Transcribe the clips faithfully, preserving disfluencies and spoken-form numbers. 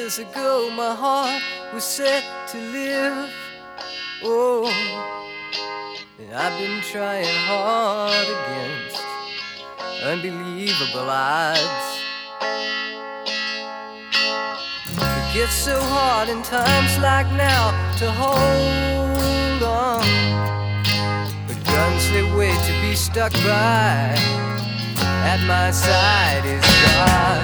Years ago my heart was set to live. Oh, and I've been trying hard against unbelievable odds. It gets so hard in times like now to hold on, but guns they wait to be stuck by. At my side is God,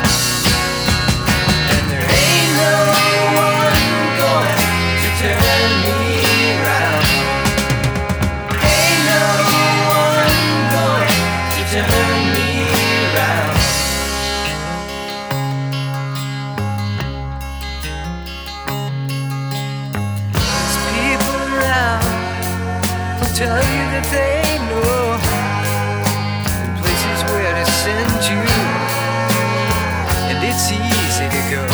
and there ain't no one going to turn me around. Ain't no one going to turn me around. There's people around who tell you that they know where to send you, and it's easy to go.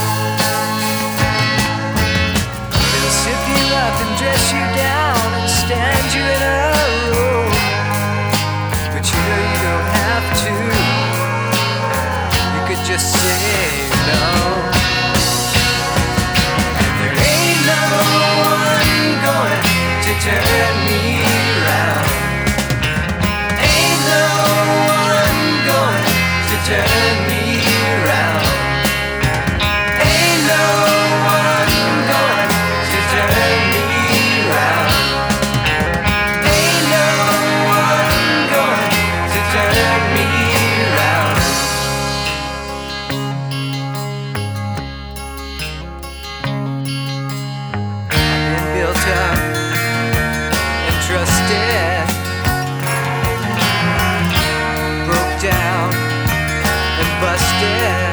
They'll sip you up and dress you down and stand you in a row, but you know you don't have to. You could just say no. And there ain't no one going to turn me around. Turn me around. Ain't no one going to turn me around. Ain't no one going to turn me around. I've been built up and trusted, broke down and busted,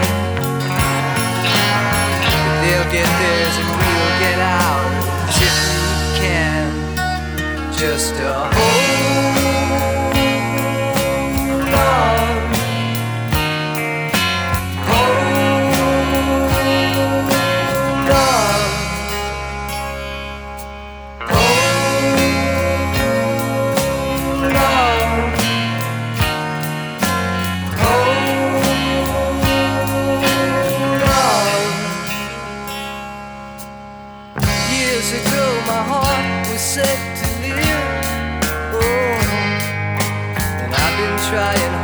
but they'll get theirs and we'll get ours if we can just uh, hold on, hold on, hold on. Years ago my heart was set to live. Oh, and I've been trying